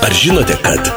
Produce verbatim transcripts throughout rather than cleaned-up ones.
Ar žinote, kad...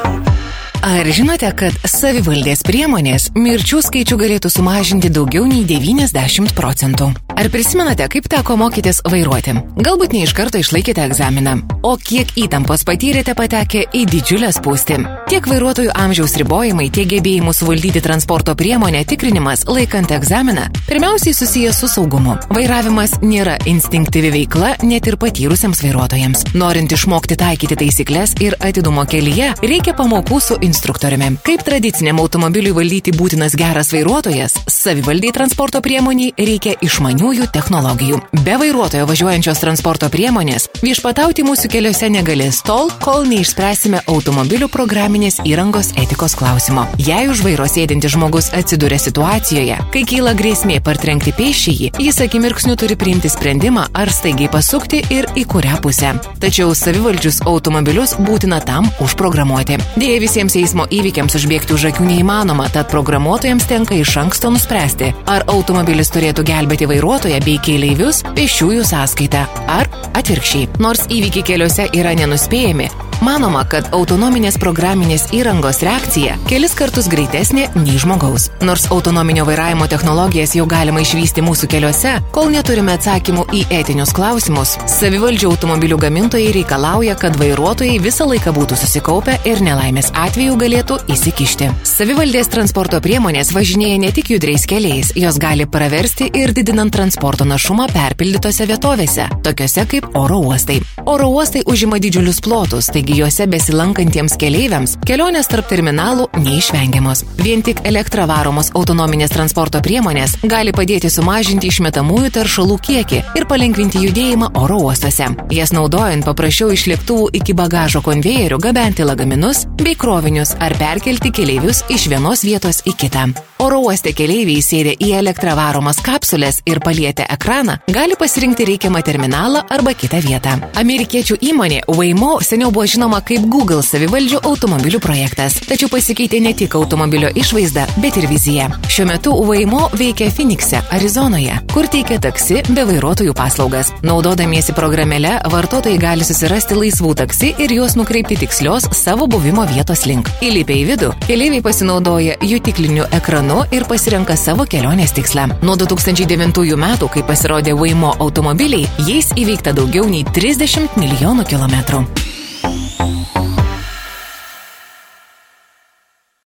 Ar žinote, kad savivaldės priemonės mirčių skaičių galėtų sumažinti daugiau nei devyniasdešimt procentų? Ar prisimenate, kaip teko mokytis vairuoti? Galbūt ne iš karto išlaikėte egzaminą, o kiek įtampos patyrėte patekę į didžiulę spūstį. Tiek vairuotojų amžiaus ribojimai, tiek gebėjimų suvaldyti transporto priemonę tikrinimas laikant egzaminą pirmiausiai susijęs su saugumu. Vairavimas nėra instinktyvi veikla net ir patyrusiems vairuotojams. Norint išmokti taikyti taisyklės ir atidumo kelyje, reikia pamokų su instruktoriumi. Kaip tradiciniam automobiliui valdyti būtinas geras vairuotojas, savivaldiai transporto priemoniai reikia išmaniųjų technologijų. Be vairuotojo važiuojančios transporto priemonės viešpatauti mūsų keliuose negalės tol, kol neišspręsime automobilių programinės įrangos etikos klausimo. Jei už vairo sėdintis žmogus atsiduria situacijoje, kai kyla grėsmė partrenkti pėsčiąjį, jis akimirksniu turi priimti sprendimą ar staigiai pasukti ir į kurią pusę. Tačiau savivaldžius automobilius būtina tam užprogramuoti. Dėja, visiems eismo įvykiams užbėgti už akių neįmanoma, tad programuotojams tenka iš anksto nuspręsti, ar automobilis turėtų gelbėti vairuotoją bei keleivius pėsčiųjų sąskaitą, ar atvirkščiai. Nors įvykiai keliuose yra nenuspėjami, manoma, kad autonominės programinės įrangos reakcija kelis kartus greitesnė nei žmogaus. Nors autonominio vairavimo technologijas jau galima išvysti mūsų keliuose, kol neturime atsakymų į etinius klausimus, savivaldžių automobilių gamintojai reikalauja, kad vairuotojai visą laiką būtų susikaupę ir nelaimės atveju galėtų įsikišti. Savivaldės transporto priemonės važinėja ne tik judriais keliais, jos gali praversti ir didinant transporto našumą perpildytose vietovėse, tokiose kaip oro uostai. Oro uostai užima didžiulius plotus, taigi juose besilankantiems keleiviams kelionės tarp terminalų neišvengiamos. Vien tik elektra varomos autonominės transporto priemonės gali padėti sumažinti išmetamųjų teršalų kiekį ir palengvinti judėjimą oro uostuose. Jas naudojant paprasčiau iš lėktuvų iki bagažo konvejerių gabenti lagaminus bei krovinius ar perkelti keleivius iš vienos vietos į kitą. Oro uoste keleiviai sėdę į elektrą varomas kapsulės ir palietę ekraną gali pasirinkti reikiamą terminalą arba kitą vietą. Amerikiečių įmonė Waymo seniau buvo žinoma kaip Google savivaldžių automobilių projektas, tačiau pasikeitė ne tik automobilio išvaizda, bet ir vizija. Šiuo metu Waymo veikia Phoenixe, Arizonoje, kur teikia taksi be vairuotojų paslaugas. Naudodamiesi programėle, vartotojai gali susirasti laisvų taksi ir juos nukreipti tikslios savo buvimo vietos link. Įlipę į vidų, keleiviai pasinaudoja jutikliniu ekranu ir pasirenka savo kelionės tikslą. Nuo du tūkstančiai devintųjų metų, kai pasirodė Waymo automobiliai, jais įveikta daugiau nei trisdešimt milijonų kilometrų.